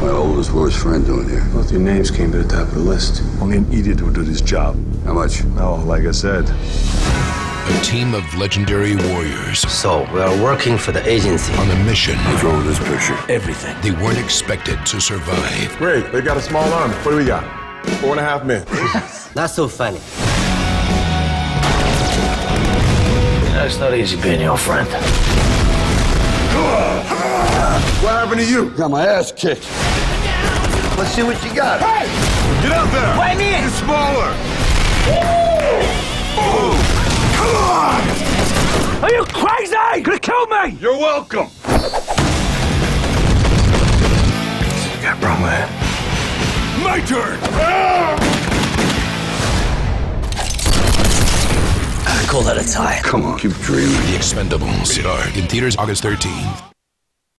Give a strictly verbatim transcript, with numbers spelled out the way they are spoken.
my oldest, worst friend doing here? Both your names came to the top of the list. Only an idiot would do this job. How much? Oh, like I said. A team of legendary warriors. So, we are working for the agency. On a mission. What's wrong with this picture? Everything. They weren't expected to survive. Great, they got a small army. What do we got? Four and a half men. Not so funny. You know, it's not easy being your friend. What happened to you? Got my ass kicked. Let's see what you got. Hey! Get out there! Why me? Get smaller! Oh! Come on! Are you crazy? You're gonna kill me! You're welcome! You got a problem with it? My turn! I call that a tie. Come on, keep dreaming. The Expendables. Rated R. In theaters August thirteenth.